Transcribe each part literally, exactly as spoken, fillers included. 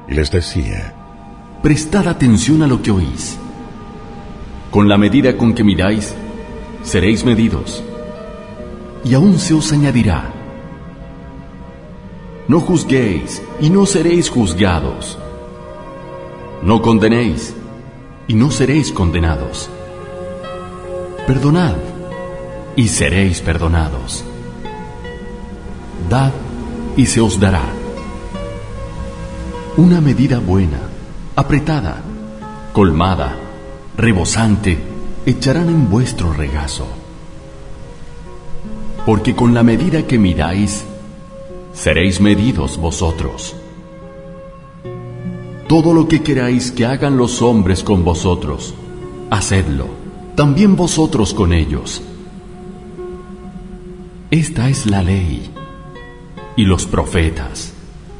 y les decía: prestad atención a lo que oís. Con la medida con que miráis, seréis medidos, y aún se os añadirá. No juzguéis, y no seréis juzgados. No condenéis, y no seréis condenados. Perdonad, y seréis perdonados. Dad, y se os dará. Una medida buena, apretada, colmada, rebosante, echarán en vuestro regazo. Porque con la medida que midáis, seréis medidos vosotros. Todo lo que queráis que hagan los hombres con vosotros, hacedlo, también vosotros con ellos. Esta es la ley y los profetas.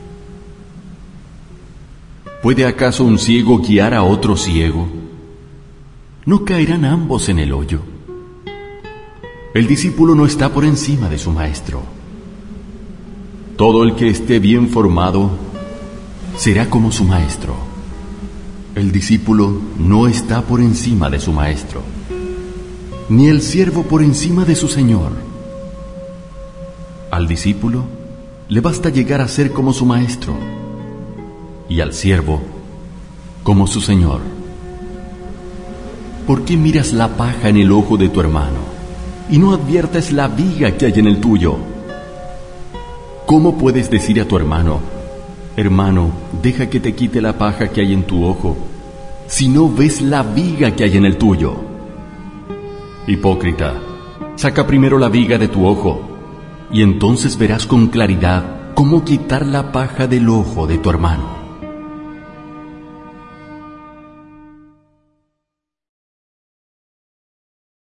¿Puede acaso un ciego guiar a otro ciego? ¿No caerán ambos en el hoyo? El discípulo no está por encima de su maestro. Todo el que esté bien formado será como su maestro. El discípulo no está por encima de su maestro, ni el siervo por encima de su señor. Al discípulo le basta llegar a ser como su maestro, y al siervo como su señor. ¿Por qué miras la paja en el ojo de tu hermano y no adviertes la viga que hay en el tuyo? ¿Cómo puedes decir a tu hermano: hermano, deja que te quite la paja que hay en tu ojo, si no ves la viga que hay en el tuyo? Hipócrita, saca primero la viga de tu ojo, y entonces verás con claridad cómo quitar la paja del ojo de tu hermano.